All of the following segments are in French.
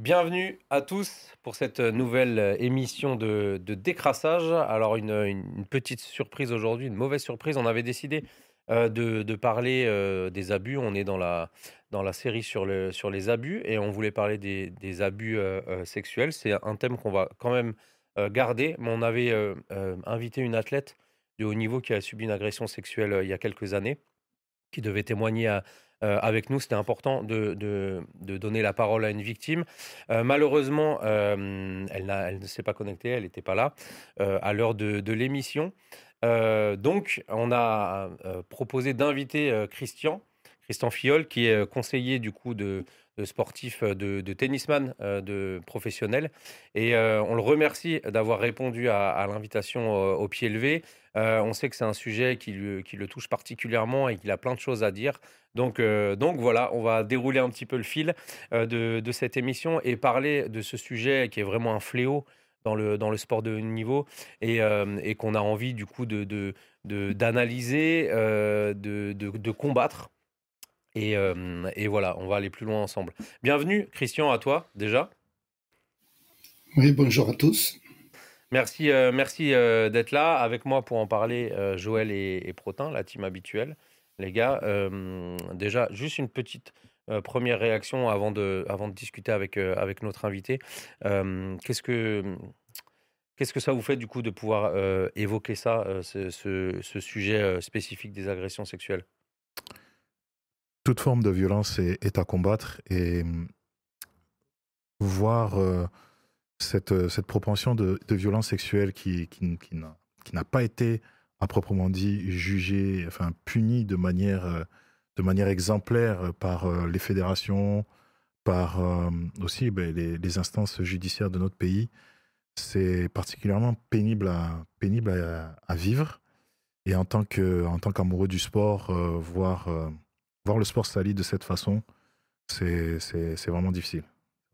Bienvenue à tous pour cette nouvelle émission de décrassage. Alors une petite surprise aujourd'hui, une mauvaise surprise. On avait décidé de parler des abus. On est dans la série sur les abus et on voulait parler des abus sexuels. C'est un thème qu'on va quand même garder. Mais on avait invité une athlète de haut niveau qui a subi une agression sexuelle il y a quelques années qui devait témoigner avec nous. C'était important de donner la parole à une victime. Malheureusement, elle ne s'est pas connectée, elle n'était pas là à l'heure de l'émission. Donc, on a proposé d'inviter Christian Fiol, qui est conseiller du coup de sportif, de tennisman de professionnel. Et on le remercie d'avoir répondu à l'invitation au pied levé. On sait que c'est un sujet qui le touche particulièrement et qu'il a plein de choses à dire. Donc voilà, on va dérouler un petit peu le fil de cette émission et parler de ce sujet qui est vraiment un fléau dans le sport de haut niveau et qu'on a envie du coup d'analyser, de combattre. Et voilà, on va aller plus loin ensemble. Bienvenue, Christian, à toi déjà. Oui, bonjour à tous. Merci d'être là avec moi pour en parler, Joël et Protin, la team habituelle. Les gars, déjà, juste une petite première réaction avant de discuter avec notre invité. Qu'est-ce que ça vous fait du coup de pouvoir évoquer ça, ce sujet spécifique des agressions sexuelles? Toute forme de violence est à combattre et voir cette propension de violence sexuelle qui n'a pas été à proprement dit jugée, enfin punie de manière exemplaire par les fédérations, par aussi les instances judiciaires de notre pays, c'est particulièrement pénible à vivre. Et en tant qu'amoureux du sport, voir le sport sali de cette façon, c'est vraiment difficile.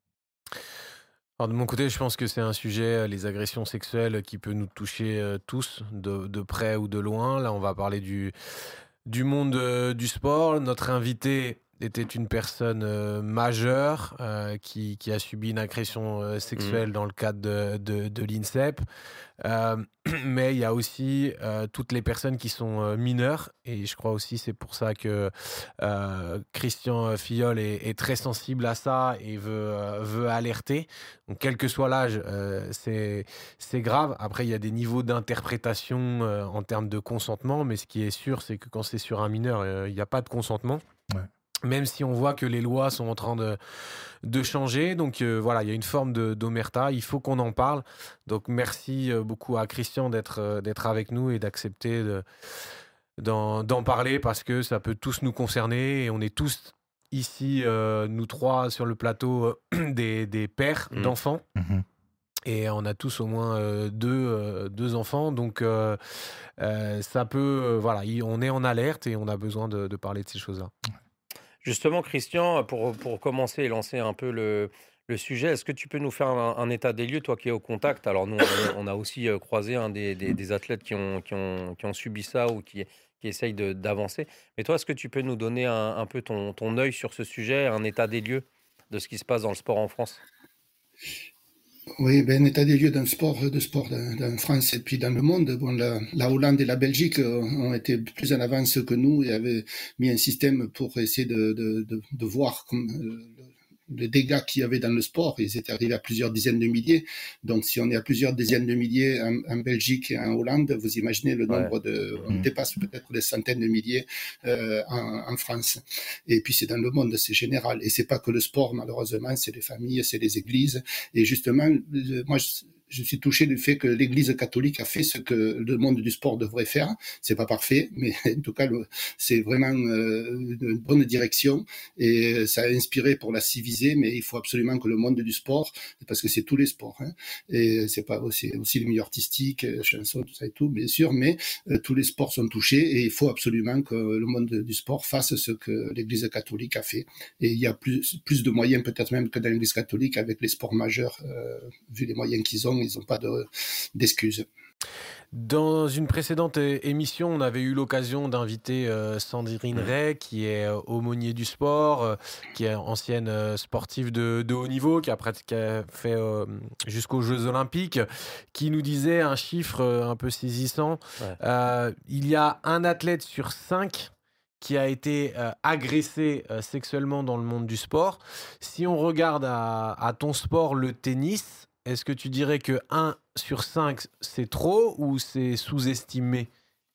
Alors de mon côté, je pense que c'est un sujet, les agressions sexuelles, qui peut nous toucher tous, de près ou de loin. Là, on va parler du monde du sport. Notre invité était une personne majeure qui a subi une agression Mmh. sexuelle dans le cadre de l'INSEP. Euh, mais il y a aussi toutes les personnes qui sont mineures. Et je crois aussi c'est pour ça que Christian Fillol est très sensible à ça et veut alerter. Donc quel que soit l'âge, c'est grave. Après, il y a des niveaux d'interprétation en termes de consentement, mais ce qui est sûr, c'est que quand c'est sur un mineur, il n'y a pas de consentement. Ouais. Même si on voit que les lois sont en train de changer. Donc voilà, il y a une forme d'omerta, il faut qu'on en parle. Donc merci beaucoup à Christian d'être avec nous et d'accepter d'en parler parce que ça peut tous nous concerner et on est tous ici, nous trois sur le plateau, des pères Mmh. d'enfants. Mhm. Et on a tous au moins deux enfants, donc ça peut, voilà, on est en alerte et on a besoin de parler de ces choses-là. Justement, Christian, pour commencer et lancer un peu le sujet, est-ce que tu peux nous faire un état des lieux, toi qui es au contact? Alors nous, on a aussi croisé des athlètes qui ont subi ça ou qui essayent d'avancer. Mais toi, est-ce que tu peux nous donner un peu ton œil sur ce sujet, un état des lieux de ce qui se passe dans le sport en France? Oui, ben, état des lieux d'un sport, dans France et puis dans le monde. Bon, la Hollande et la Belgique ont été plus en avance que nous et avaient mis un système pour essayer de voir les dégâts qu'il y avait dans le sport. Ils étaient arrivés à plusieurs dizaines de milliers. Donc, si on est à plusieurs dizaines de milliers en Belgique et en Hollande, vous imaginez le Ouais. nombre on Mhm. dépasse peut-être des centaines de milliers en France. Et puis, c'est dans le monde, c'est général. Et c'est pas que le sport, malheureusement, c'est les familles, c'est les églises. Et justement, moi, je suis touché du fait que l'Église catholique a fait ce que le monde du sport devrait faire. C'est pas parfait, mais en tout cas, c'est vraiment une bonne direction et ça a inspiré pour la civiser. Mais il faut absolument que le monde du sport, parce que c'est tous les sports, hein, et c'est pas aussi le milieu artistique, chansons, tout ça et tout, bien sûr, mais tous les sports sont touchés et il faut absolument que le monde du sport fasse ce que l'Église catholique a fait. Et il y a plus de moyens peut-être même que dans l'Église catholique avec les sports majeurs, vu les moyens qu'ils ont, ils n'ont pas d'excuses. Dans une précédente émission, on avait eu l'occasion d'inviter Sandrine Ray, qui est aumônier du sport, qui est ancienne sportive de haut niveau, qui a fait jusqu'aux Jeux Olympiques, qui nous disait un chiffre un peu saisissant. Ouais. Il y a un athlète sur 5 qui a été agressé sexuellement dans le monde du sport. Si on regarde à ton sport, le tennis, est-ce que tu dirais que 1 sur 5, c'est trop ou c'est sous-estimé?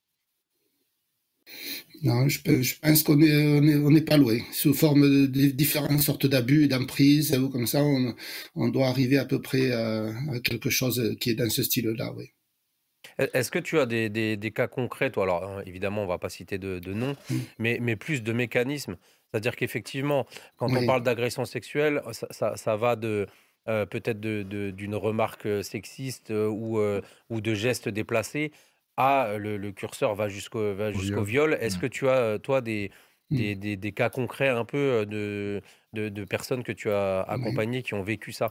Non, je pense on n'est pas loin. Sous forme de différentes sortes d'abus, d'emprise, ou comme ça, on doit arriver à peu près à quelque chose qui est dans ce style-là, oui. Est-ce que tu as des cas concrets, toi? Alors, évidemment, on va pas citer de noms, Mm. mais plus de mécanismes. C'est-à-dire qu'effectivement, quand on Oui, parle d'agression sexuelle, ça va peut-être d'une remarque sexiste ou de gestes déplacés à le curseur va Au jusqu'au viol. viol. Est-ce que tu as, toi, Mm. des cas concrets un peu de personnes que tu as Oui. accompagnées qui ont vécu ça?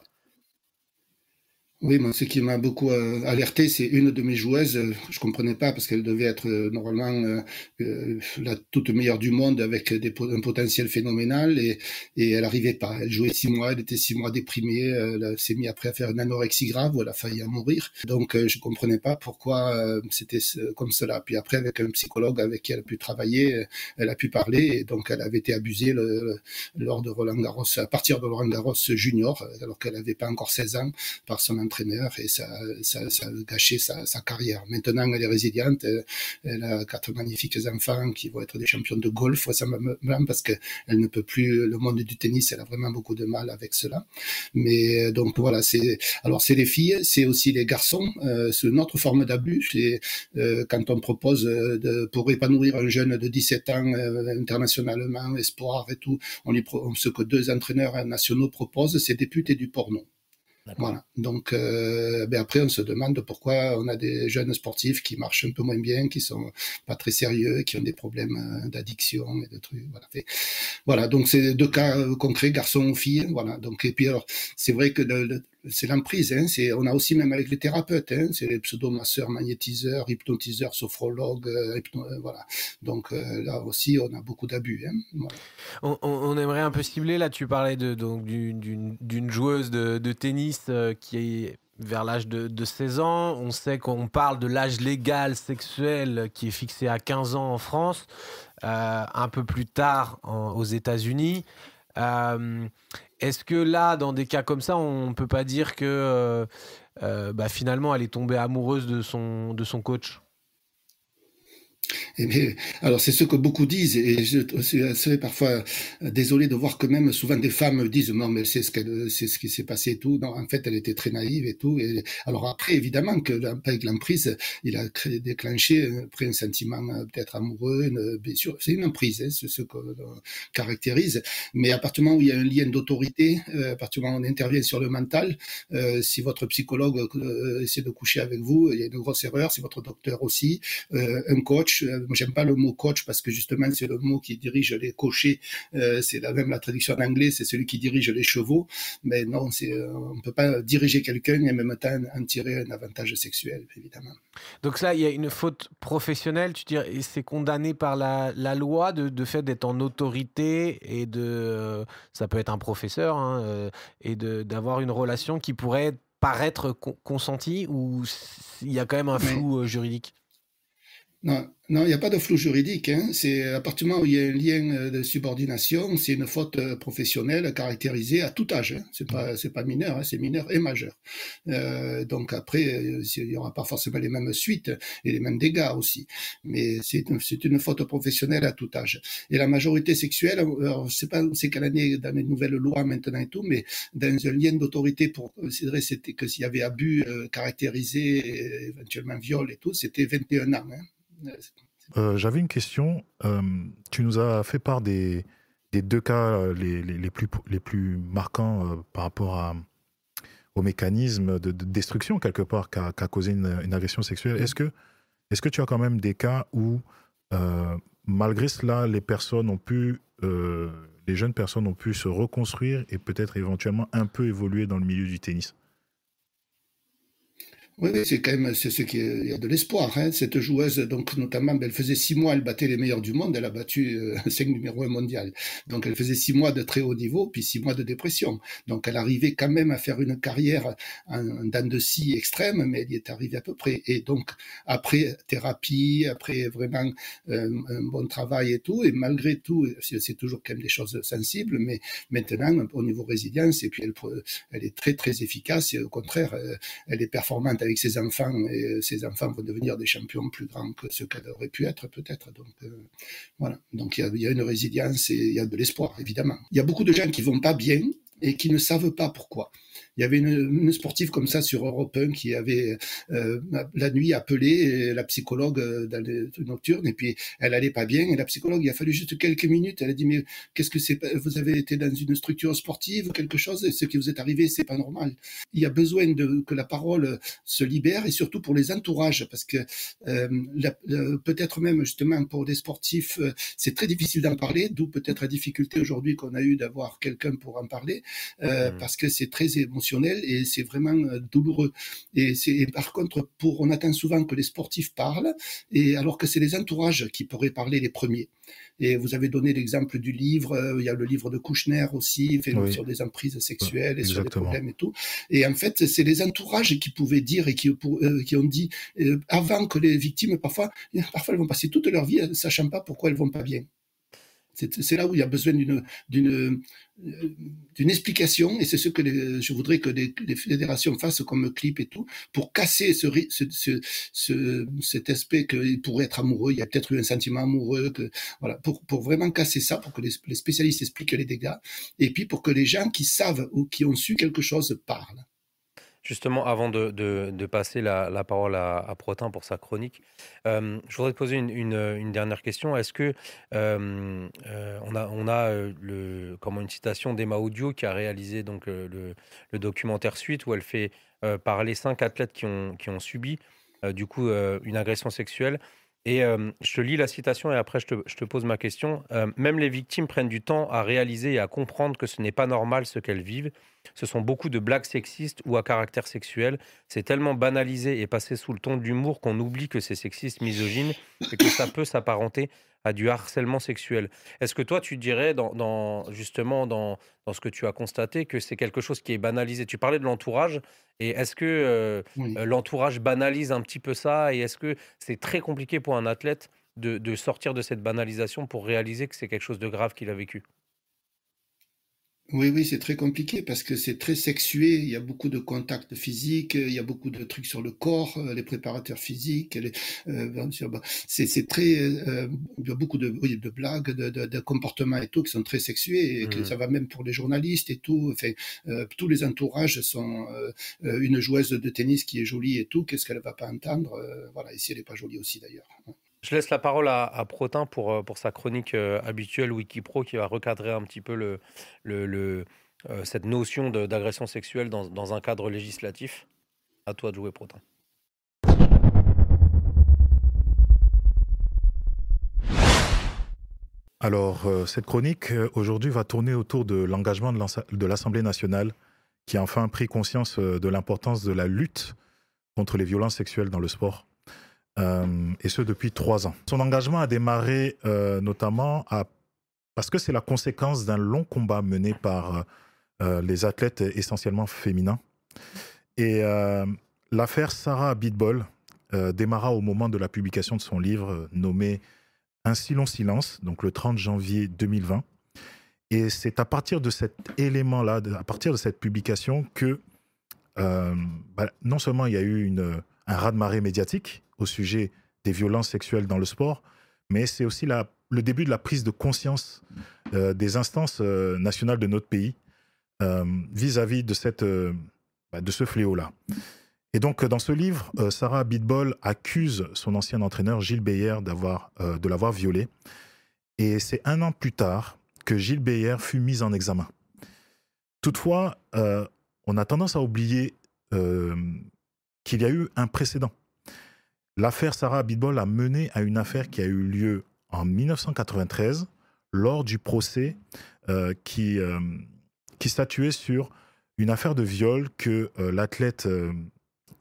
Oui, moi, ce qui m'a beaucoup alerté, c'est une de mes joueuses. Je comprenais pas parce qu'elle devait être normalement la toute meilleure du monde avec un potentiel phénoménal et elle arrivait pas. Elle jouait 6 mois, elle était 6 mois déprimée. Elle s'est mise après à faire une anorexie grave où elle a failli en mourir. Donc je comprenais pas pourquoi c'était comme cela. Puis après, avec un psychologue avec qui elle a pu travailler, elle a pu parler et donc elle avait été abusée lors de Roland Garros, à partir de Roland Garros junior, alors qu'elle n'avait pas encore 16 ans par son entraîneur et ça a gâché sa carrière. Maintenant, elle est résiliente, elle a 4 magnifiques enfants qui vont être des champions de golf vraisemblablement parce qu'elle ne peut plus, le monde du tennis, elle a vraiment beaucoup de mal avec cela. Mais donc voilà, c'est les filles, c'est aussi les garçons, c'est une autre forme d'abus, c'est quand on propose pour épanouir un jeune de 17 ans internationalement, espoir et tout, ce que 2 entraîneurs nationaux proposent, c'est des putes et du porno. D'accord. Voilà. Donc, après, on se demande pourquoi on a des jeunes sportifs qui marchent un peu moins bien, qui sont pas très sérieux, qui ont des problèmes d'addiction et de trucs. Voilà. Donc, c'est 2 cas concrets, garçons ou filles. Voilà. Donc, et puis alors, c'est vrai que c'est l'emprise. Hein, on a aussi même avec les thérapeutes. Hein, c'est les pseudomasseurs, magnétiseurs, hypnotiseurs, sophrologues. Voilà. Donc là aussi, on a beaucoup d'abus. Hein, voilà. On aimerait un peu cibler, là tu parlais donc d'une joueuse de tennis qui est vers l'âge de 16 ans. On sait qu'on parle de l'âge légal sexuel qui est fixé à 15 ans en France, un peu plus tard aux États-Unis. Euh, Est-ce que là, dans des cas comme ça, on ne peut pas dire que finalement elle est tombée amoureuse de son coach? Alors c'est ce que beaucoup disent et je serais parfois désolé de voir que même souvent des femmes disent non mais c'est ce qui s'est passé et tout. Non, en fait elle était très naïve et tout. Et alors après évidemment que avec l'emprise il a déclenché après un sentiment peut-être amoureux, bien sûr c'est une emprise, hein, c'est ce que caractérise. Mais à partir du moment où il y a un lien d'autorité, à partir du moment où on intervient sur le mental, si votre psychologue essaie de coucher avec vous, il y a une grosse erreur. Si votre docteur aussi, un coach. Moi, j'aime pas le mot coach parce que justement, c'est le mot qui dirige les cochers. C'est même la traduction en anglais, c'est celui qui dirige les chevaux. Mais non, on peut pas diriger quelqu'un et en même temps en tirer un avantage sexuel, évidemment. Donc ça, il y a une faute professionnelle, tu dirais, et c'est condamné par la loi de fait d'être en autorité et ça peut être un professeur, hein, et d'avoir une relation qui pourrait paraître consentie ou il y a quand même un Mais flou juridique? non, non, il n'y a pas de flou juridique. Hein. C'est à partir du moment où il y a un lien de subordination, c'est une faute professionnelle caractérisée à tout âge. Hein. C'est pas mineur, hein, c'est mineur et majeur. Donc après, il n'y aura pas forcément les mêmes suites et les mêmes dégâts aussi. Mais c'est une faute professionnelle à tout âge. Et la majorité sexuelle, alors, je sais pas c'est quelle année dans les nouvelles lois maintenant et tout, mais dans un lien d'autorité pour considérer c'était que s'il y avait abus caractérisé, éventuellement viol et tout, c'était 21 ans. Hein. J'avais une question. Tu nous as fait part des 2 cas les plus marquants par rapport au mécanisme de destruction, quelque part, qu'a causé une agression sexuelle. Est-ce que tu as quand même des cas où, malgré cela, les jeunes personnes ont pu se reconstruire et peut-être éventuellement un peu évoluer dans le milieu du tennis? Oui, oui, c'est quand même, c'est ce qui il y a de l'espoir, hein. Cette joueuse, donc notamment, elle faisait 6 mois, elle battait les meilleurs du monde, elle a battu 5 numéro 1 mondial. Donc elle faisait 6 mois de très haut niveau, puis 6 mois de dépression. Donc elle arrivait quand même à faire une carrière en dents de scie extrême, mais elle y est arrivée à peu près. Et donc après thérapie, après vraiment un bon travail et tout, et malgré tout, c'est toujours quand même des choses sensibles, mais maintenant au niveau résilience, et puis elle est très très efficace, et au contraire, elle est performante avec ses enfants, et ses enfants vont devenir des champions plus grands que ce qu'elle aurait pu être peut-être. Donc voilà, donc il y a une résilience et il y a de l'espoir évidemment. Il y a beaucoup de gens qui vont pas bien et qui ne savent pas pourquoi. Il y avait une sportive comme ça sur Europe 1 qui avait la nuit appelé la psychologue dans les nocturnes, et puis elle allait pas bien, et la psychologue, il a fallu juste quelques minutes, elle a dit mais qu'est-ce que c'est, vous avez été dans une structure sportive ou quelque chose, et ce qui vous est arrivé c'est pas normal. Il y a besoin que la parole se libère, et surtout pour les entourages, parce que peut-être même justement pour des sportifs c'est très difficile d'en parler, d'où peut-être la difficulté aujourd'hui qu'on a eu d'avoir quelqu'un pour en parler, parce que c'est très émotionnel et c'est vraiment douloureux. Et par contre, on attend souvent que les sportifs parlent, et alors que c'est les entourages qui pourraient parler les premiers. Et vous avez donné l'exemple du livre, il y a le livre de Kouchner aussi, fait Oui, sur des emprises sexuelles et sur des exactement. problèmes et tout. Et en fait, c'est les entourages qui pouvaient dire et qui ont dit, avant que les victimes, parfois elles vont passer toute leur vie ne sachant pas pourquoi elles vont pas bien. C'est là où il y a besoin d'une explication, et c'est ce que je voudrais que les fédérations fassent comme clip et tout, pour casser cet aspect qu'il pourrait être amoureux, il y a peut-être eu un sentiment amoureux, voilà, pour vraiment casser ça, pour que les spécialistes expliquent les dégâts, et puis pour que les gens qui savent ou qui ont su quelque chose parlent. Justement, avant de passer la parole à Protin pour sa chronique, je voudrais te poser une dernière question. Est-ce que comment une citation d'Emma Audio qui a réalisé donc le documentaire Suite, où elle fait parler 5 athlètes qui ont subi du coup une agression sexuelle. Et je te lis la citation et après je te pose ma question. Même les victimes prennent du temps à réaliser et à comprendre que ce n'est pas normal ce qu'elles vivent. Ce sont beaucoup de blagues sexistes ou à caractère sexuel. C'est tellement banalisé et passé sous le ton de l'humour qu'on oublie que c'est sexiste, misogyne et que ça peut s'apparenter à du harcèlement sexuel. Est-ce que toi, tu dirais, justement, dans ce que tu as constaté, que c'est quelque chose qui est banalisé? Tu parlais de l'entourage, et est-ce que Oui. l'entourage banalise un petit peu ça, et est-ce que c'est très compliqué pour un athlète de sortir de cette banalisation pour réaliser que c'est quelque chose de grave qu'il a vécu? Oui, oui, c'est très compliqué parce que c'est très sexué. Il y a beaucoup de contacts physiques, il y a beaucoup de trucs sur le corps, les préparateurs physiques, bien sûr, bah, c'est très, il y a beaucoup oui, de blagues, de comportements et tout qui sont très sexués, et que Mhm. ça va même pour les journalistes et tout. Enfin, tous les entourages sont une joueuse de tennis qui est jolie et tout. Qu'est-ce qu'elle va pas entendre? Voilà, et si elle n'est pas jolie aussi d'ailleurs. Je laisse la parole à Protin pour sa chronique habituelle Wikipro, qui va recadrer un petit peu cette notion d'agression sexuelle dans un cadre législatif. À toi de jouer, Protin. Alors, cette chronique, aujourd'hui, va tourner autour de l'engagement de l'Assemblée nationale, qui a enfin pris conscience de l'importance de la lutte contre les violences sexuelles dans le sport, et ce depuis 3 ans. Son engagement a démarré notamment parce que c'est la conséquence d'un long combat mené par les athlètes essentiellement féminins. Et l'affaire Sarah Abitbol démarra au moment de la publication de son livre nommé Un si long silence, donc le 30 janvier 2020. Et c'est à partir de cet élément-là, à partir de cette publication, que non seulement il y a eu un raz-de-marée médiatique au sujet des violences sexuelles dans le sport, mais c'est aussi le début de la prise de conscience des instances nationales de notre pays vis-à-vis de ce fléau-là. Et donc, dans ce livre, Sarah Abitbol accuse son ancien entraîneur Gilles Beyer de l'avoir violée. Et c'est 1 an plus tard que Gilles Beyer fut mis en examen. Toutefois, on a tendance à oublier qu'il y a eu un précédent. L'affaire Sarah Abitbol a mené à une affaire qui a eu lieu en 1993, lors du procès qui statuait sur une affaire de viol que l'athlète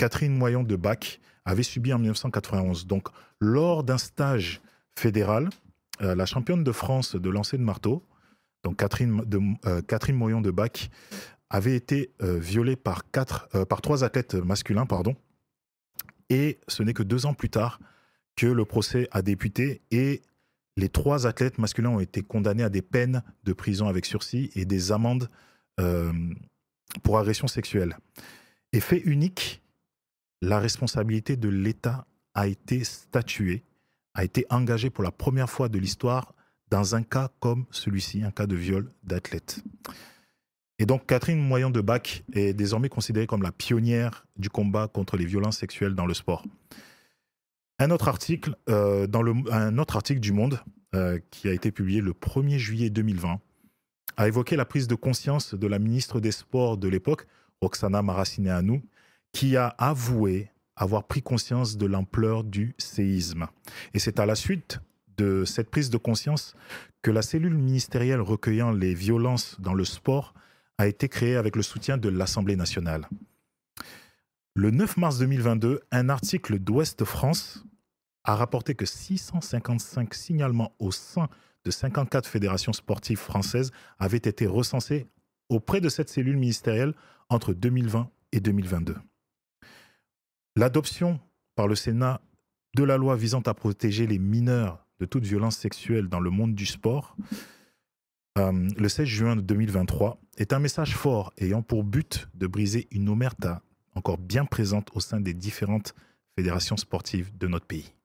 Catherine Moyon de Bac avait subi en 1991. Donc, lors d'un stage fédéral, la championne de France de lancer de marteau, donc Catherine Moyon de Bac, avait été violée par 3 athlètes masculins, et ce n'est que 2 ans plus tard que le procès a débuté et les 3 athlètes masculins ont été condamnés à des peines de prison avec sursis et des amendes pour agression sexuelle. Et fait unique, la responsabilité de l'État a été statuée, a été engagée pour la première fois de l'histoire dans un cas comme celui-ci, un cas de viol d'athlète. Et donc Catherine Moyon de Bac est désormais considérée comme la pionnière du combat contre les violences sexuelles dans le sport. Un autre article du Monde qui a été publié le 1er juillet 2020 a évoqué la prise de conscience de la ministre des Sports de l'époque, Roxana Maracineanu, qui a avoué avoir pris conscience de l'ampleur du séisme. Et c'est à la suite de cette prise de conscience que la cellule ministérielle recueillant les violences dans le sport a été créée avec le soutien de l'Assemblée nationale. Le 9 mars 2022, un article d'Ouest France a rapporté que 655 signalements au sein de 54 fédérations sportives françaises avaient été recensés auprès de cette cellule ministérielle entre 2020 et 2022. L'adoption par le Sénat de la loi visant à protéger les mineurs de toute violence sexuelle dans le monde du sport, le 16 juin 2023, est un message fort ayant pour but de briser une omerta encore bien présente au sein des différentes fédérations sportives de notre pays.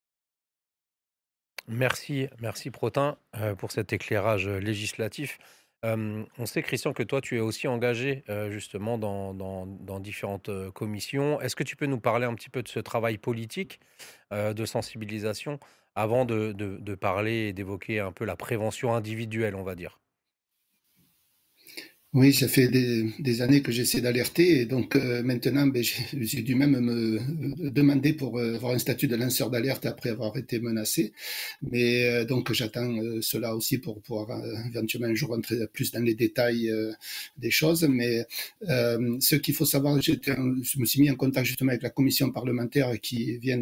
Merci Protin pour cet éclairage législatif. On sait, Christian, que toi, tu es aussi engagé justement dans différentes commissions. Est-ce que tu peux nous parler un petit peu de ce travail politique de sensibilisation avant de parler et d'évoquer un peu la prévention individuelle, on va dire? Oui, ça fait des années que j'essaie d'alerter et donc maintenant j'ai dû même me demander pour avoir un statut de lanceur d'alerte après avoir été menacé. Mais donc j'attends cela aussi pour pouvoir éventuellement un jour rentrer plus dans les détails des choses. Mais ce qu'il faut savoir, je me suis mis en contact justement avec la commission parlementaire qui vient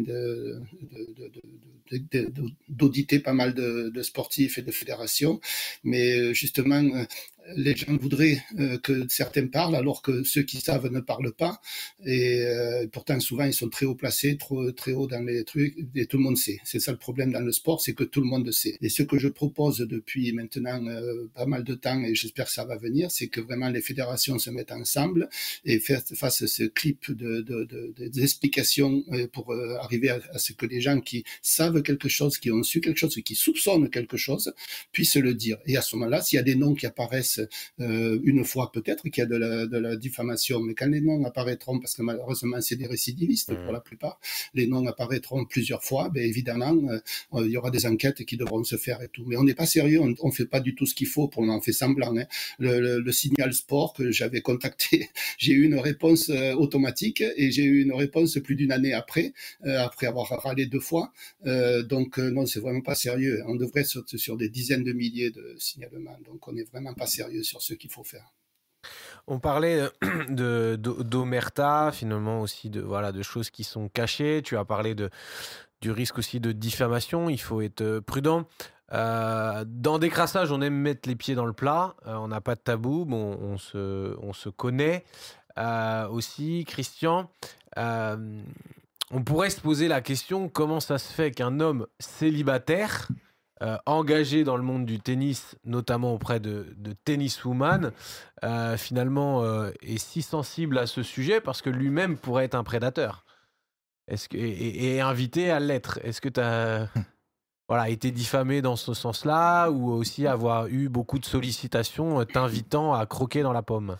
d'auditer pas mal de sportifs et de fédérations. Mais justement, les gens voudraient que certains parlent alors que ceux qui savent ne parlent pas et pourtant souvent ils sont très haut placés, très haut dans les trucs et tout le monde sait. C'est ça le problème dans le sport, c'est que tout le monde sait. Et ce que je propose depuis maintenant pas mal de temps et j'espère que ça va venir, c'est que vraiment les fédérations se mettent ensemble et fassent ce clip d'explications pour arriver à ce que les gens qui savent quelque chose, qui ont su quelque chose, qui soupçonnent quelque chose, puissent le dire. Et à ce moment-là, s'il y a des noms qui apparaissent une fois peut-être qu'il y a de la diffamation, mais quand les noms apparaîtront, parce que malheureusement c'est des récidivistes pour la plupart, les noms apparaîtront plusieurs fois, ben évidemment il y aura des enquêtes qui devront se faire et tout. Mais on n'est pas sérieux, on fait pas du tout ce qu'il faut, pour on fait semblant. Hein. Le Signal Sport que j'avais contacté, j'ai eu une réponse automatique et j'ai eu une réponse plus d'une année après avoir râlé 2 fois. Donc non, c'est vraiment pas sérieux. On devrait être sur des dizaines de milliers de signalements. Donc on n'est vraiment pas sérieux sur ce qu'il faut faire. On parlait d'omerta, finalement aussi de choses qui sont cachées. Tu as parlé du risque aussi de diffamation. Il faut être prudent. Dans Décrassage, on aime mettre les pieds dans le plat. On n'a pas de tabou. Bon, on se connaît aussi. Christian, on pourrait se poser la question, comment ça se fait qu'un homme célibataire engagé dans le monde du tennis, notamment auprès de tenniswoman, finalement est si sensible à ce sujet parce que lui-même pourrait être un prédateur et invité à l'être. Est-ce que tu as été diffamé dans ce sens-là ou aussi avoir eu beaucoup de sollicitations t'invitant à croquer dans la pomme?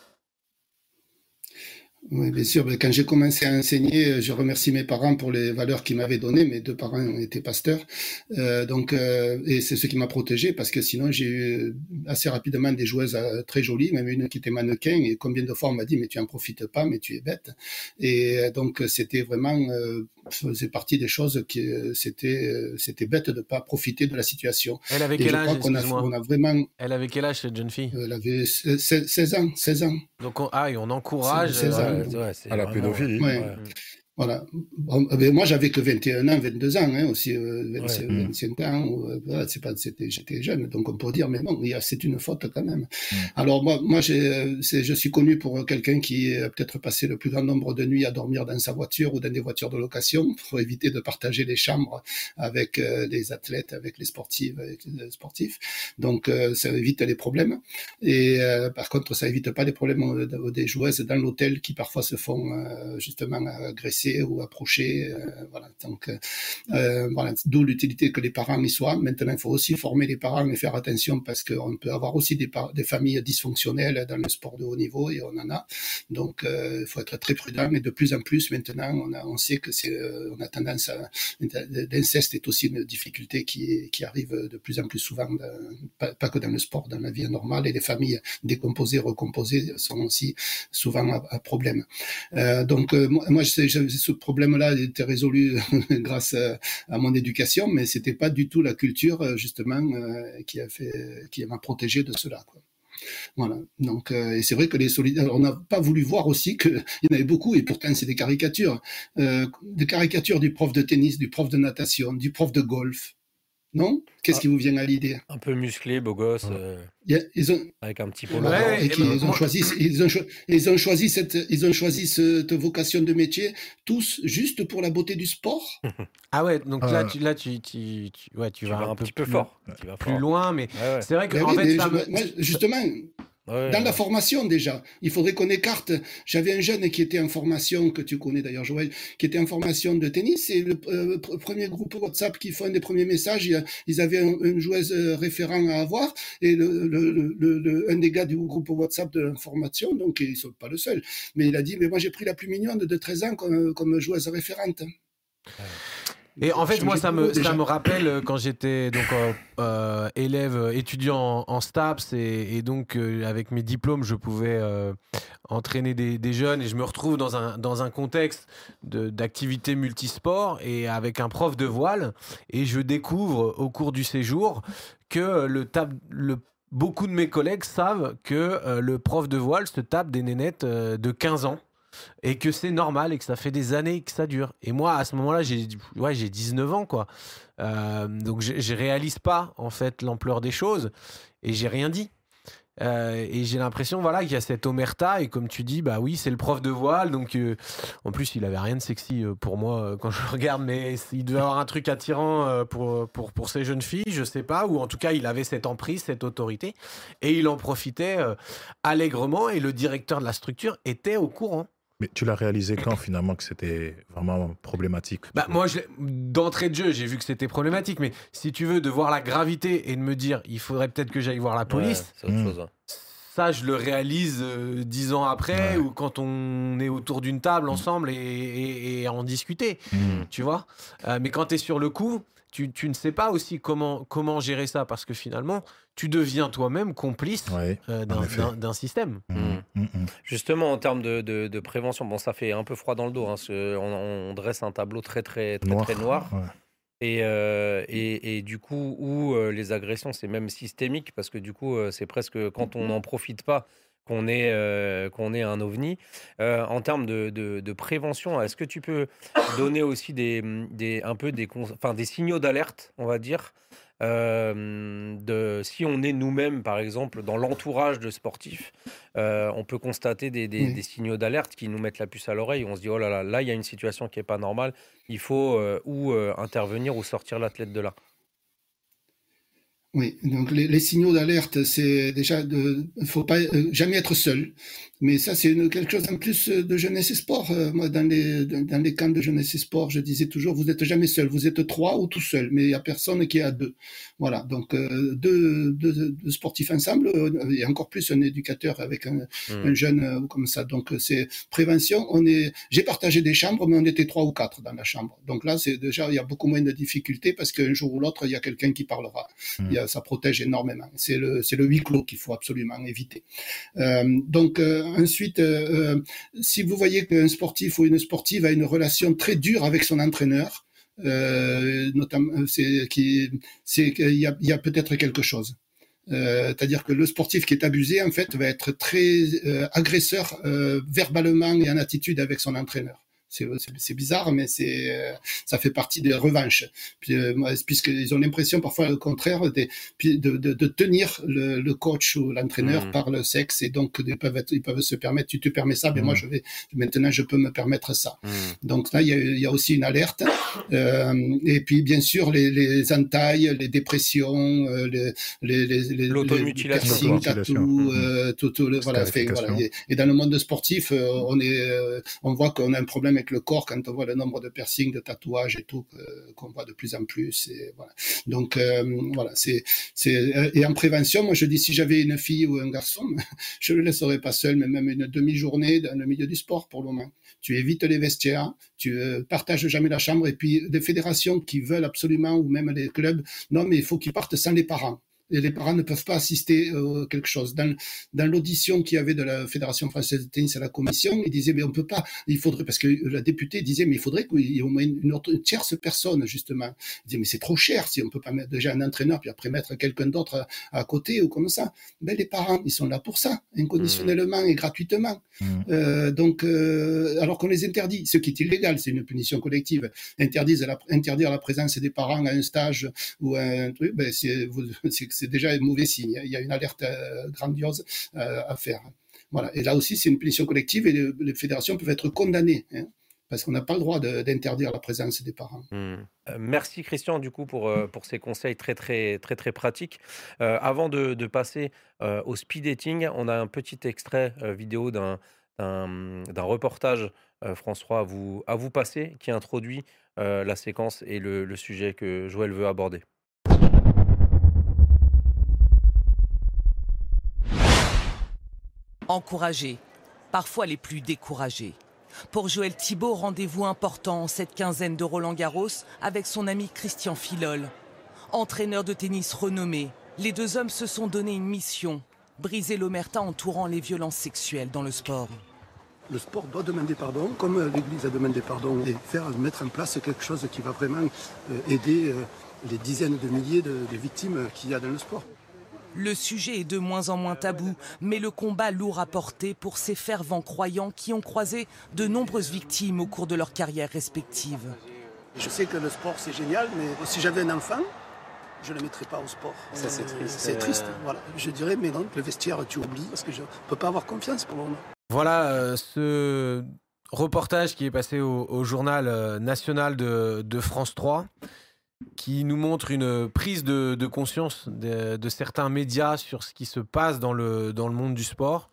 Oui, bien sûr. Quand j'ai commencé à enseigner, je remercie mes parents pour les valeurs qu'ils m'avaient données. Mes 2 parents étaient pasteurs, et c'est ce qui m'a protégé parce que sinon j'ai eu assez rapidement des joueuses très jolies, même une qui était mannequin. Et combien de fois on m'a dit mais tu en profites pas, mais tu es bête. Et donc c'était vraiment faisait partie des choses qui c'était bête de pas profiter de la situation. Elle avait quel âge? On a vraiment. Elle avait quel âge cette jeune fille? Elle avait 16 ans. Donc on encourage 16 ans. À la pédophilie. Ouais. Ouais. Voilà. Bon, moi, j'avais que 21 ans, 22 ans, hein, aussi, 25 ans. Voilà, j'étais jeune, donc on peut dire, mais bon, c'est une faute quand même. Alors moi, je suis connu pour quelqu'un qui a peut-être passé le plus grand nombre de nuits à dormir dans sa voiture ou dans des voitures de location pour éviter de partager les chambres avec les athlètes, avec les sportifs. Donc ça évite les problèmes. Et par contre, ça évite pas les problèmes des joueuses dans l'hôtel qui parfois se font justement agresser ou approcher, voilà. Donc, voilà, d'où l'utilité que les parents y soient. Maintenant, il faut aussi former les parents et faire attention parce qu'on peut avoir aussi des familles dysfonctionnelles dans le sport de haut niveau et on en a. Donc, il faut être très prudent et de plus en plus maintenant, on sait que on a tendance l'inceste est aussi une difficulté qui arrive de plus en plus souvent, pas que dans le sport, dans la vie normale, et les familles décomposées, recomposées sont aussi souvent à problème. Donc, moi, ce problème-là était résolu grâce à mon éducation, mais c'était pas du tout la culture justement qui m'a protégé de cela, quoi. Voilà. Donc, et c'est vrai que les solidaires, on n'a pas voulu voir aussi qu'il y en avait beaucoup, et pourtant c'est des caricatures du prof de tennis, du prof de natation, du prof de golf. Non? Qu'est-ce qui vous vient à l'idée? Un peu musclé, beau gosse, avec un petit polo. Ouais, et ils ont choisi cette vocation de métier tous juste pour la beauté du sport. Ah ouais, donc là tu vas un petit peu fort. Tu vas plus loin, mais ouais. c'est vrai que Ben justement. Dans la formation déjà, il faudrait qu'on écarte. J'avais un jeune qui était en formation, que tu connais d'ailleurs Joël, qui était en formation de tennis, et le premier groupe WhatsApp qui font des premiers messages, ils avaient une joueuse référent à avoir, et un des gars du groupe WhatsApp de la formation, donc ils sont pas le seul, mais il a dit, mais moi j'ai pris la plus mignonne de 13 ans comme joueuse référente. Et en fait, moi, ça me rappelle quand j'étais donc élève, étudiant en STAPS, et donc avec mes diplômes, je pouvais entraîner des jeunes, et je me retrouve dans un contexte d'activité multisport et avec un prof de voile, et je découvre au cours du séjour que beaucoup de mes collègues savent que le prof de voile se tape des nénettes de 15 ans. Et que c'est normal et que ça fait des années que ça dure. Et moi, à ce moment-là, j'ai 19 ans, quoi. Donc, je réalise pas, en fait, l'ampleur des choses, et j'ai rien dit. Et j'ai l'impression, voilà, qu'il y a cette omerta, et comme tu dis, bah oui, c'est le prof de voile, donc en plus, il avait rien de sexy pour moi quand je regarde, mais il devait avoir un truc attirant pour ces jeunes filles, je sais pas, ou en tout cas, il avait cette emprise, cette autorité, et il en profitait allègrement, et le directeur de la structure était au courant. Mais tu l'as réalisé quand finalement que c'était vraiment problématique? Bah moi, d'entrée de jeu, j'ai vu que c'était problématique, mais si tu veux, de voir la gravité et de me dire, il faudrait peut-être que j'aille voir la police, c'est autre chose. Ça, je le réalise 10 ans après, ou quand on est autour d'une table ensemble et à en discuter, tu vois. Mais quand tu es sur le coup, tu ne sais pas aussi comment gérer ça, parce que finalement, tu deviens toi-même complice d'un système. Justement, en termes de prévention, bon, ça fait un peu froid dans le dos, hein, on dresse un tableau très noir. Ouais. Et du coup, où les agressions, c'est même systémique, parce que du coup, c'est presque quand on n'en profite pas qu'on est un ovni. En termes de prévention, est-ce que tu peux donner aussi des signaux d'alerte, on va dire, si on est nous-mêmes, par exemple, dans l'entourage de sportifs, on peut constater des signaux d'alerte qui nous mettent la puce à l'oreille. On se dit, oh là là, là, il y a une situation qui n'est pas normale. Il faut intervenir ou sortir l'athlète de là. Oui, donc les signaux d'alerte, c'est déjà faut pas jamais être seul. Mais ça, c'est quelque chose en plus de jeunesse et sport. Moi, dans les camps de jeunesse et sport, je disais toujours, vous n'êtes jamais seul. Vous êtes 3 ou tout seul, mais il n'y a personne qui est à 2. Voilà, donc deux sportifs ensemble, et encore plus un éducateur avec un jeune comme ça. Donc c'est prévention. J'ai partagé des chambres, mais on était 3 ou 4 dans la chambre. Donc là, c'est déjà, il y a beaucoup moins de difficultés parce qu'un jour ou l'autre, il y a quelqu'un qui parlera. Ça protège énormément. C'est le huis clos qu'il faut absolument éviter. Donc ensuite, si vous voyez qu'un sportif ou une sportive a une relation très dure avec son entraîneur, notamment, c'est qu'il y a peut-être quelque chose. C'est-à-dire que le sportif qui est abusé, en fait, va être très agresseur verbalement et en attitude avec son entraîneur. C'est bizarre, mais ça fait partie des revanches. Puisqu'ils ont l'impression parfois le contraire de tenir le coach ou l'entraîneur par le sexe, et donc ils peuvent se permettre, tu te permets ça, mais moi maintenant je peux me permettre ça. Donc là il y a aussi une alerte. Et puis bien sûr les entailles, les dépressions, l'automutilation, piercings, tatous, voilà. Et dans le monde sportif, on voit qu'on a un problème avec le corps quand on voit le nombre de piercings, de tatouages et tout qu'on voit de plus en plus. Et voilà. Donc voilà, et en prévention, moi je dis, si j'avais une fille ou un garçon, je le laisserais pas seul, mais même une demi-journée dans le milieu du sport pour le moment. Tu évites les vestiaires, tu partages jamais la chambre, et puis des fédérations qui veulent absolument, ou même les clubs, non mais il faut qu'ils partent sans les parents. Et les parents ne peuvent pas assister à quelque chose. Dans l'audition qu'il y avait de la Fédération française de tennis à la commission, ils disaient, mais on peut pas, il faudrait, parce que la députée disait, mais il faudrait qu'il y ait au moins une tierce personne, justement. Ils disaient, mais c'est trop cher si on peut pas mettre déjà un entraîneur, puis après mettre quelqu'un d'autre à côté ou comme ça. Ben, les parents, ils sont là pour ça, inconditionnellement et gratuitement. Donc, alors qu'on les interdit, ce qui est illégal, c'est une punition collective. Interdire la présence des parents à un stage ou à un truc, ben, c'est déjà un mauvais signe. Il y a une alerte grandiose à faire. Voilà. Et là aussi, c'est une punition collective, et les fédérations peuvent être condamnées, parce qu'on n'a pas le droit d'interdire la présence des parents. Merci Christian, du coup, pour ces conseils très, très, très, très pratiques. Avant de passer au speed dating, on a un petit extrait vidéo d'un reportage, François, à vous passer, qui introduit la séquence et le sujet que Joël veut aborder. Encouragés, parfois les plus découragés. Pour Joël Thibaut, rendez-vous important en cette quinzaine de Roland-Garros avec son ami Christian Filol. Entraîneur de tennis renommé, les deux hommes se sont donné une mission, briser l'omerta entourant les violences sexuelles dans le sport. Le sport doit demander pardon, comme l'Église a demandé pardon, et mettre en place quelque chose qui va vraiment aider les dizaines de milliers de victimes qu'il y a dans le sport. Le sujet est de moins en moins tabou, mais le combat lourd à porter pour ces fervents croyants qui ont croisé de nombreuses victimes au cours de leur carrière respective. Je sais que le sport c'est génial, mais si j'avais un enfant, je ne le mettrais pas au sport. Ça c'est triste. C'est triste, voilà. Je dirais, mais non, le vestiaire tu oublies, parce que je ne peux pas avoir confiance pour le moment. Voilà ce reportage qui est passé au journal national de France 3, qui nous montre une prise de conscience de certains médias sur ce qui se passe dans le monde du sport.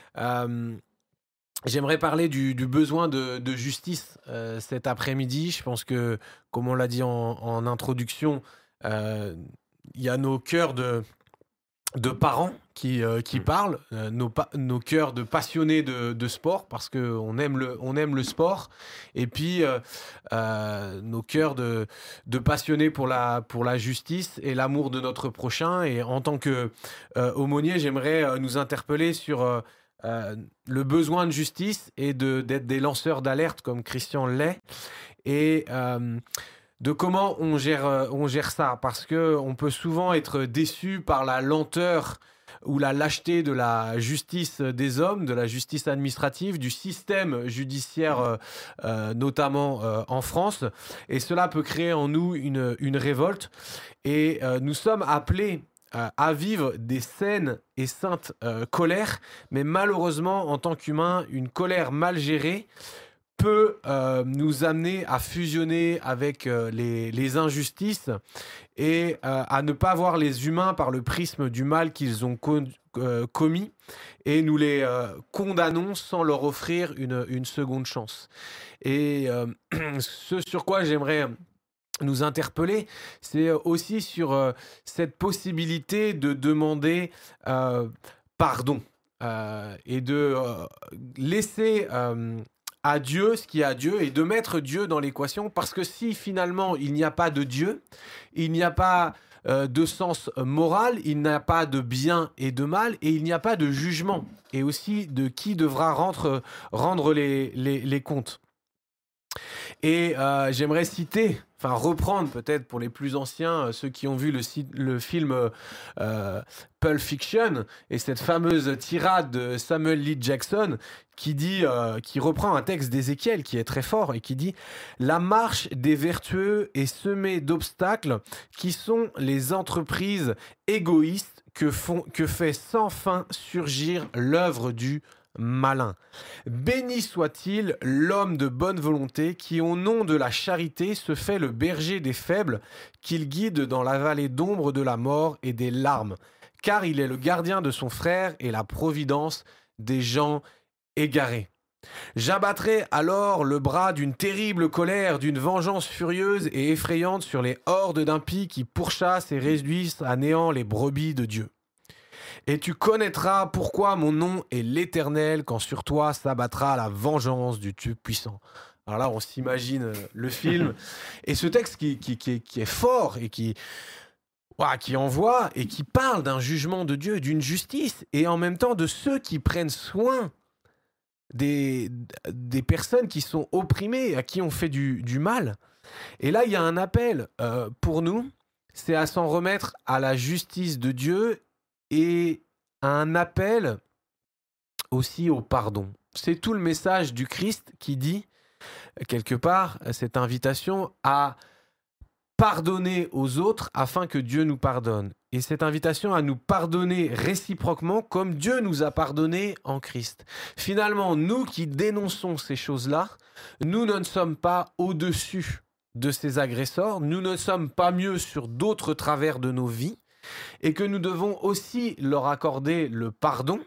J'aimerais parler du besoin de justice cet après-midi. Je pense que, comme on l'a dit en introduction, il y a nos cœurs de parents qui parlent, nos cœurs de passionnés de sport, parce qu'on aime le sport, et puis nos cœurs de passionnés pour la justice et l'amour de notre prochain. Et en tant qu'aumônier, j'aimerais nous interpeller sur le besoin de justice et d'être des lanceurs d'alerte comme Christian l'est, et de comment on gère ça, parce qu'on peut souvent être déçu par la lenteur ou la lâcheté de la justice des hommes, de la justice administrative, du système judiciaire, notamment en France. Et cela peut créer en nous une révolte. Et nous sommes appelés à vivre des saines et saintes colères, mais malheureusement, en tant qu'humains, une colère mal gérée peut nous amener à fusionner avec les injustices et à ne pas voir les humains par le prisme du mal qu'ils ont commis, et nous les condamnons sans leur offrir une seconde chance. Et ce sur quoi j'aimerais nous interpeller, c'est aussi sur cette possibilité de demander pardon et de laisser à Dieu ce qui est à Dieu, et de mettre Dieu dans l'équation, parce que si finalement il n'y a pas de Dieu, il n'y a pas de sens moral, il n'y a pas de bien et de mal, et il n'y a pas de jugement, et aussi de qui devra rendre les comptes. Et j'aimerais citer enfin reprendre peut-être pour les plus anciens, ceux qui ont vu le film Pulp Fiction, et cette fameuse tirade de Samuel L. Jackson qui reprend un texte d'Ézéchiel qui est très fort et qui dit « La marche des vertueux est semée d'obstacles qui sont les entreprises égoïstes que fait sans fin surgir l'œuvre du malin. Béni soit-il l'homme de bonne volonté qui, au nom de la charité, se fait le berger des faibles, qu'il guide dans la vallée d'ombre de la mort et des larmes, car il est le gardien de son frère et la providence des gens égarés. J'abattrai alors le bras d'une terrible colère, d'une vengeance furieuse et effrayante sur les hordes d'impies qui pourchassent et réduisent à néant les brebis de Dieu. Et tu connaîtras pourquoi mon nom est l'Éternel, quand sur toi s'abattra la vengeance du Tout-Puissant. » Alors là, on s'imagine le film. Et ce texte qui est fort et qui envoie et qui parle d'un jugement de Dieu, d'une justice, et en même temps de ceux qui prennent soin des personnes qui sont opprimées, à qui on fait du mal. Et là, il y a un appel pour nous, c'est à s'en remettre à la justice de Dieu et un appel aussi au pardon. C'est tout le message du Christ qui dit, quelque part, cette invitation à pardonner aux autres afin que Dieu nous pardonne. Et cette invitation à nous pardonner réciproquement comme Dieu nous a pardonné en Christ. Finalement, nous qui dénonçons ces choses-là, nous ne sommes pas au-dessus de ces agresseurs, nous ne sommes pas mieux sur d'autres travers de nos vies, et que nous devons aussi leur accorder le pardon,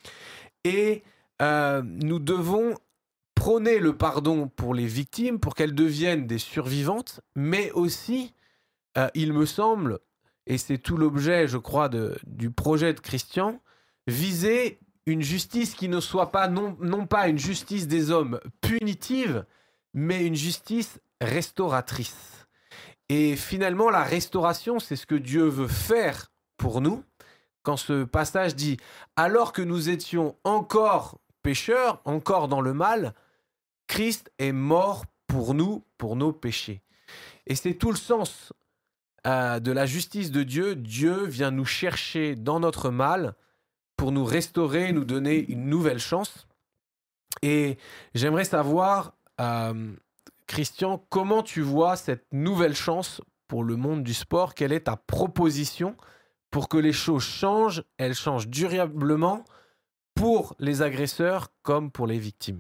et nous devons prôner le pardon pour les victimes, pour qu'elles deviennent des survivantes, mais aussi, il me semble, et c'est tout l'objet, je crois, du projet de Christian, viser une justice qui ne soit pas, non pas une justice des hommes punitive, mais une justice restauratrice. Et finalement, la restauration, c'est ce que Dieu veut faire pour nous, quand ce passage dit « Alors que nous étions encore pécheurs, encore dans le mal, Christ est mort pour nous, pour nos péchés. » Et c'est tout le sens de la justice de Dieu. Dieu vient nous chercher dans notre mal pour nous restaurer, nous donner une nouvelle chance. Et j'aimerais savoir, Christian, comment tu vois cette nouvelle chance pour le monde du sport? Quelle est ta proposition pour que les choses changent, elles changent durablement pour les agresseurs comme pour les victimes?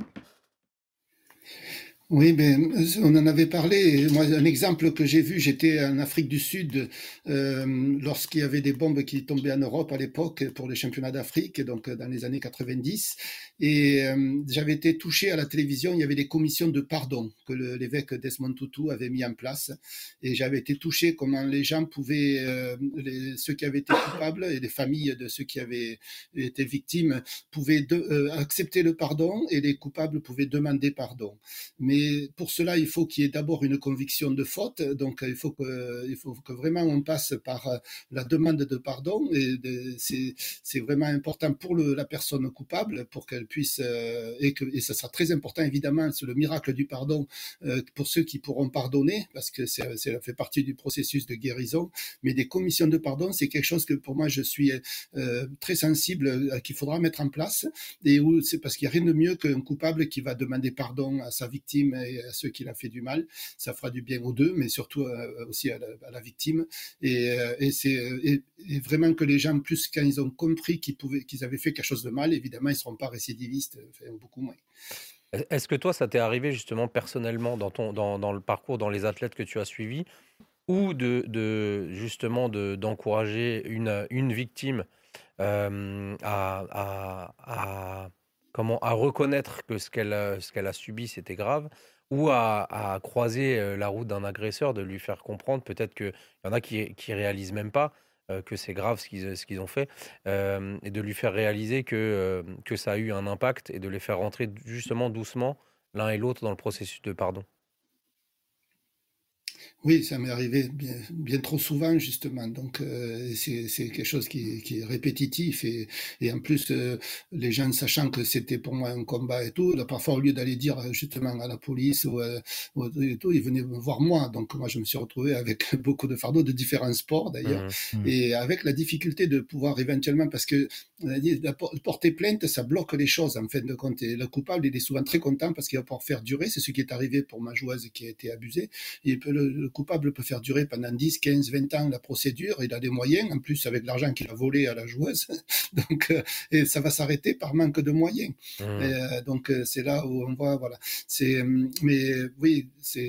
Oui, ben, on en avait parlé. Moi, un exemple que j'ai vu, j'étais en Afrique du Sud lorsqu'il y avait des bombes qui tombaient en Europe à l'époque pour les championnats d'Afrique, donc dans les années 90. Et j'avais été touché à la télévision, il y avait des commissions de pardon que l'évêque Desmond Tutu avait mis en place. Et j'avais été touché comment les gens pouvaient, ceux qui avaient été coupables et les familles de ceux qui avaient été victimes pouvaient accepter le pardon et les coupables pouvaient demander pardon. Mais pour cela, il faut qu'il y ait d'abord une conviction de faute. Donc, il faut que vraiment on passe par la demande de pardon. Et c'est vraiment important pour la personne coupable, pour qu'elle puisse, et ça sera très important, évidemment, c'est le miracle du pardon pour ceux qui pourront pardonner, parce que ça fait partie du processus de guérison. Mais des commissions de pardon, c'est quelque chose que pour moi, je suis très sensible, qu'il faudra mettre en place. Et c'est parce qu'il n'y a rien de mieux qu'un coupable qui va demander pardon à sa victime et à ceux qui l'ont fait du mal. Ça fera du bien aux deux, mais surtout aussi à la victime. Et vraiment que les gens, plus quand ils ont compris qu'ils avaient fait quelque chose de mal, évidemment, ils ne seront pas récidivistes, enfin, beaucoup moins. Est-ce que toi, ça t'est arrivé justement personnellement dans le parcours, dans les athlètes que tu as suivis, ou justement d'encourager une victime à reconnaître que ce qu'elle a subi, c'était grave, ou à croiser la route d'un agresseur, de lui faire comprendre, peut-être qu'il y en a qui réalisent même pas que c'est grave ce qu'ils ont fait, et de lui faire réaliser que ça a eu un impact, et de les faire rentrer justement doucement l'un et l'autre dans le processus de pardon. Oui, ça m'est arrivé bien trop souvent, justement. Donc, c'est quelque chose qui est répétitif. Et en plus, les gens, sachant que c'était pour moi un combat et tout, là, parfois, au lieu d'aller dire justement à la police et tout, ils venaient me voir moi. Donc, moi, je me suis retrouvé avec beaucoup de fardeaux de différents sports, d'ailleurs. Et avec la difficulté de pouvoir éventuellement, parce que porter plainte, ça bloque les choses, en fin de compte. Et le coupable, il est souvent très content parce qu'il va pouvoir faire durer. C'est ce qui est arrivé pour ma joueuse qui a été abusée. Le coupable peut faire durer pendant 10, 15, 20 ans la procédure. Il a des moyens, en plus avec l'argent qu'il a volé à la joueuse. Donc, et ça va s'arrêter par manque de moyens. Donc, c'est là où on voit, voilà. Mais oui,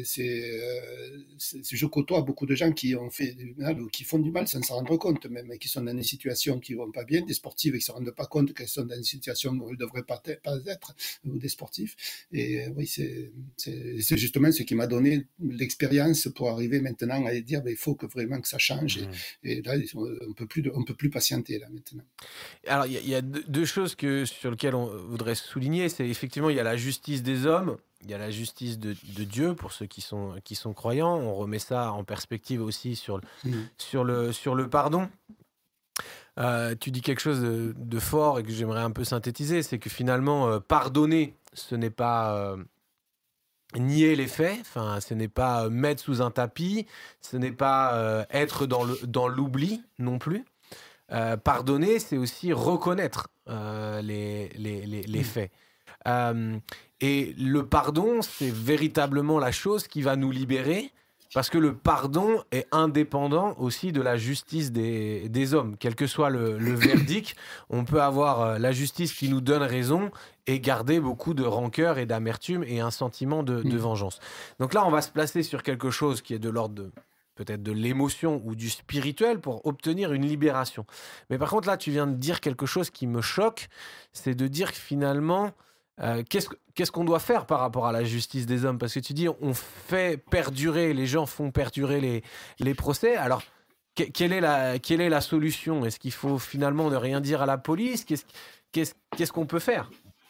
je côtoie beaucoup de gens qui ont fait du mal ou qui font du mal sans s'en rendre compte, même, qui sont dans des situations qui vont pas bien, des sportives qui ne se rendent pas compte qu'elles sont dans une situation où elles ne devraient pas être, ou des sportifs. Et oui, c'est justement ce qui m'a donné l'expérience pour arriver maintenant à dire il faut vraiment que ça change. Et là, on peut plus patienter là maintenant. Alors, il y a deux choses sur lesquelles on voudrait souligner. C'est effectivement, il y a la justice des hommes, il y a la justice de Dieu pour ceux qui sont croyants. On remet ça en perspective aussi sur le pardon. Tu dis quelque chose de fort et que j'aimerais un peu synthétiser, c'est que finalement, pardonner, ce n'est pas nier les faits, ce n'est pas mettre sous un tapis, ce n'est pas être dans l'oubli non plus. Pardonner, c'est aussi reconnaître les faits. Et le pardon, c'est véritablement la chose qui va nous libérer, parce que le pardon est indépendant aussi de la justice des hommes. Quel que soit le verdict, on peut avoir la justice qui nous donne raison et garder beaucoup de rancœur et d'amertume et un sentiment de vengeance. Donc là, on va se placer sur quelque chose qui est de l'ordre peut-être de l'émotion ou du spirituel pour obtenir une libération. Mais par contre, là, tu viens de dire quelque chose qui me choque, c'est de dire que finalement, qu'est-ce qu'on doit faire par rapport à la justice des hommes? Parce que tu dis, on fait perdurer, les gens font perdurer les procès. Alors, quelle est la solution? Est-ce qu'il faut finalement ne rien dire à la police? Qu'est-ce qu'on peut faire?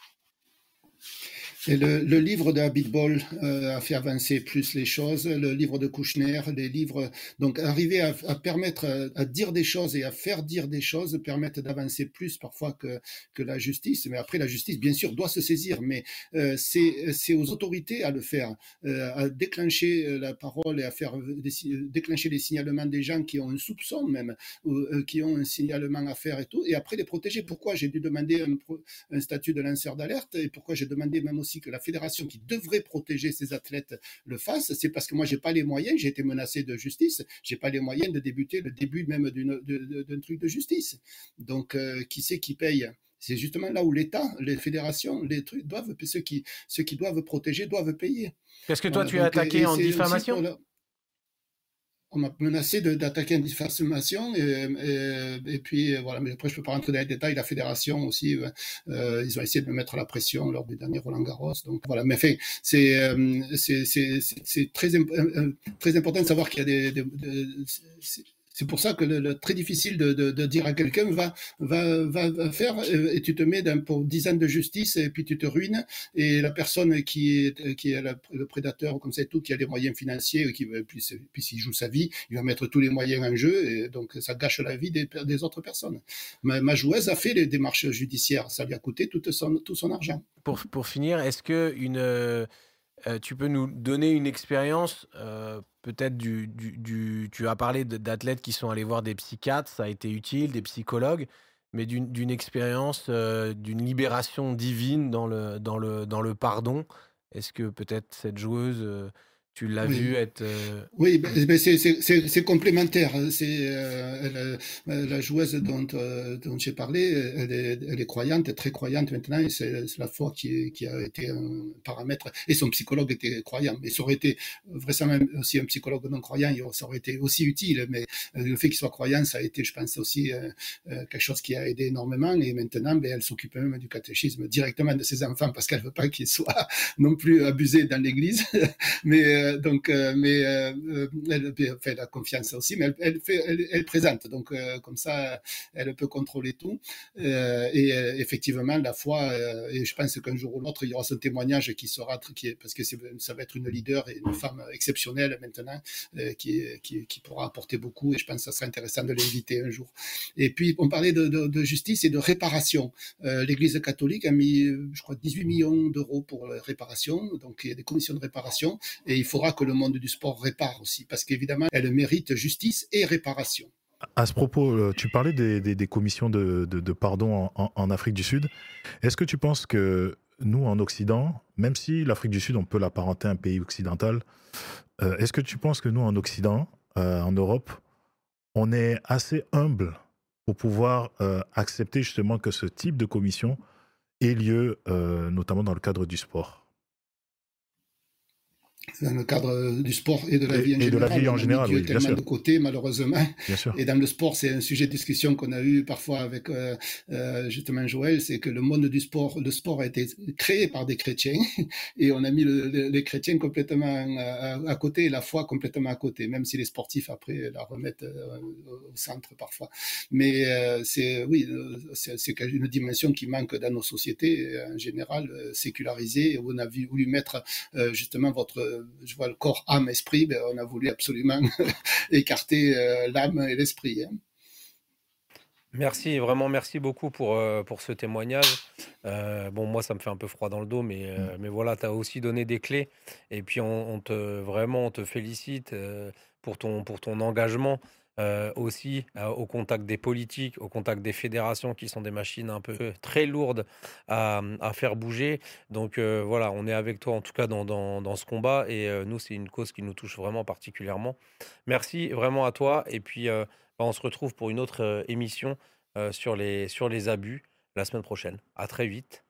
Et le livre de Abitbol a fait avancer plus les choses, le livre de Kouchner, les livres, donc arriver à permettre à dire des choses et à faire dire des choses permettent d'avancer plus parfois que la justice. Mais après, la justice, bien sûr, doit se saisir, mais c'est aux autorités à le faire, à déclencher la parole et à faire déclencher les signalements des gens qui ont un soupçon même, ou qui ont un signalement à faire et tout, et après les protéger. Pourquoi j'ai dû demander un statut de lanceur d'alerte et pourquoi j'ai demandé même aussi que la fédération qui devrait protéger ses athlètes le fasse, c'est parce que moi j'ai pas les moyens, j'ai été menacé de justice, j'ai pas les moyens de débuter le début même d'un truc de justice. Donc qui c'est qui paye? C'est justement là où l'État, les fédérations, les trucs doivent, ceux qui doivent protéger doivent payer. Parce que toi tu es attaqué en diffamation? On m'a menacé d'attaquer en diffamation et puis voilà, mais après je peux pas rentrer dans les détails. La fédération aussi, ils ont essayé de me mettre la pression lors du dernier Roland-Garros. Donc voilà, mais enfin, c'est très important de savoir qu'il y a c'est pour ça que très difficile de dire à quelqu'un va faire et tu te mets pour 10 ans de justice et puis tu te ruines et la personne qui est le prédateur comme ça et tout, qui a les moyens financiers puis s'il joue sa vie, il va mettre tous les moyens en jeu et donc ça gâche la vie des autres personnes. Ma joueuse a fait les démarches judiciaires, ça lui a coûté tout son argent. Pour finir, est-ce que tu peux nous donner une expérience peut-être tu as parlé d'athlètes qui sont allés voir des psychiatres, ça a été utile, des psychologues, mais d'une expérience, d'une libération divine dans le pardon. Est-ce que peut-être cette joueuse, tu l'as vue être... Oui, c'est complémentaire. C'est la joueuse dont j'ai parlé, elle est croyante, très croyante maintenant, et c'est la foi qui a été un paramètre. Et son psychologue était croyant, mais ça aurait été vraisemblablement aussi un psychologue non croyant, ça aurait été aussi utile. Mais le fait qu'il soit croyant, ça a été, je pense, aussi quelque chose qui a aidé énormément. Et maintenant, elle s'occupe même du catéchisme directement de ses enfants parce qu'elle veut pas qu'ils soient non plus abusés dans l'Église. Mais elle fait la confiance aussi, mais elle présente, donc comme ça, elle peut contrôler tout. Effectivement, la foi, et je pense qu'un jour ou l'autre, il y aura ce témoignage qui sera, parce que ça va être une leader et une femme exceptionnelle maintenant, qui pourra apporter beaucoup, et je pense que ça serait intéressant de l'inviter un jour. Et puis, on parlait de justice et de réparation. L'Église catholique a mis, je crois, 18 millions d'euros pour la réparation, donc il y a des commissions de réparation, et il faudra que le monde du sport répare aussi, parce qu'évidemment, elle mérite justice et réparation. À ce propos, tu parlais des commissions de pardon en Afrique du Sud. Est-ce que tu penses que nous, en Occident, même si l'Afrique du Sud, on peut l'apparenter à un pays occidental, est-ce que tu penses que nous, en Occident, en Europe, on est assez humble pour pouvoir accepter justement que ce type de commission ait lieu, notamment dans le cadre du sport? Dans le cadre du sport et de la vie en général. Et de la vie en général, oui, bien sûr. De côté, malheureusement. Bien sûr. Et dans le sport, c'est un sujet de discussion qu'on a eu parfois avec justement Joël, c'est que le monde du sport, le sport a été créé par des chrétiens et on a mis les chrétiens complètement à côté et la foi complètement à côté, même si les sportifs après la remettent au centre parfois. Mais c'est une dimension qui manque dans nos sociétés en général, sécularisées, où on a voulu mettre justement je vois le corps, âme, esprit, on a voulu absolument écarter l'âme et l'esprit. Hein. Merci, vraiment merci beaucoup pour ce témoignage. Bon, moi, ça me fait un peu froid dans le dos, mais voilà, tu as aussi donné des clés. Et puis, on te félicite pour ton engagement aussi au contact des politiques, au contact des fédérations qui sont des machines un peu très lourdes à faire bouger. Donc voilà, on est avec toi en tout cas dans ce combat. Et nous, c'est une cause qui nous touche vraiment particulièrement. Merci vraiment à toi. Et puis, on se retrouve pour une autre émission sur les abus la semaine prochaine. À très vite.